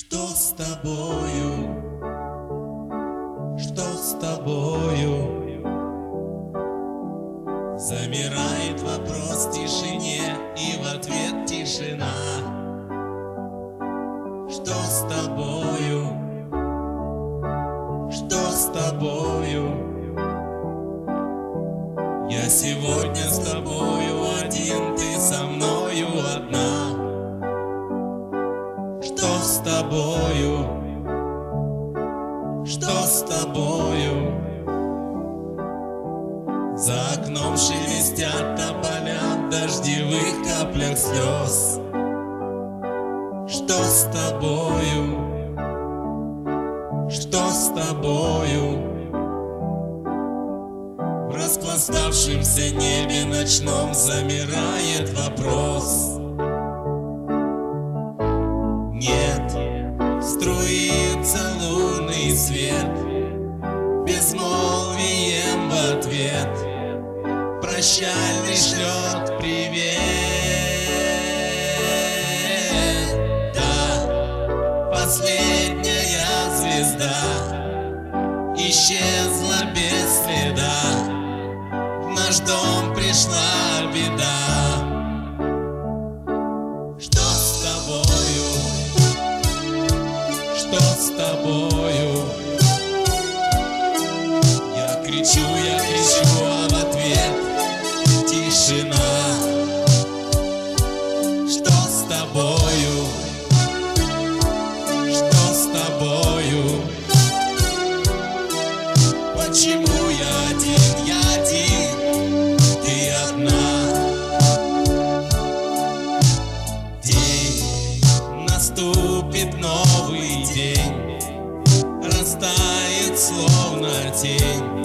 Что с тобою? Что с тобою? Замирает вопрос в тишине, и в ответ тишина. Что с тобою? Что с тобою? Я сегодня с тобою один, ты со мною одна. Что с тобою? Что с тобою? За окном шелестят тополя в дождевых каплях слез. Что с тобою? Что с тобою? В распластавшемся небе ночном замирает вопрос. Нет, струится лунный свет, безмолвием в ответ прощальный шлет привет. Да, последняя звезда исчезла без следа, в наш дом пришла беда. Что с тобою? Что с тобою? Я кричу, а в ответ тишина. Что с тобою? Что с тобою? Почему я один, ты одна? День, наступит новый день, растает словно тень.